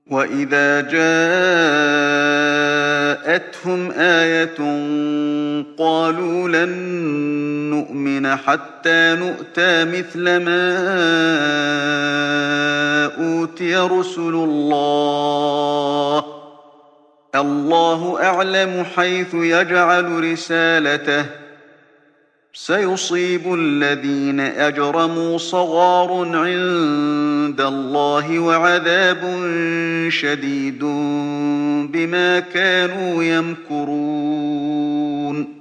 وَإِذَا جَاءَتْهُمْ آيَةٌ قَالُوا لَن نُّؤْمِنَ حَتَّىٰ نُؤْتَىٰ مِثْلَ مَا أُوتِيَ رُسُلُ اللَّهِ ۘ اللَّهُ أَعْلَمُ حَيْثُ يَجْعَلُ رِسَالَتَهُ ۗ سَيُصِيبُ الَّذِينَ أَجْرَمُوا صَغَارٌ عِندَ اللَّهِ وَعَذَابٌ شَدِيدٌ بِمَا كَانُوا يَمْكُرُونَ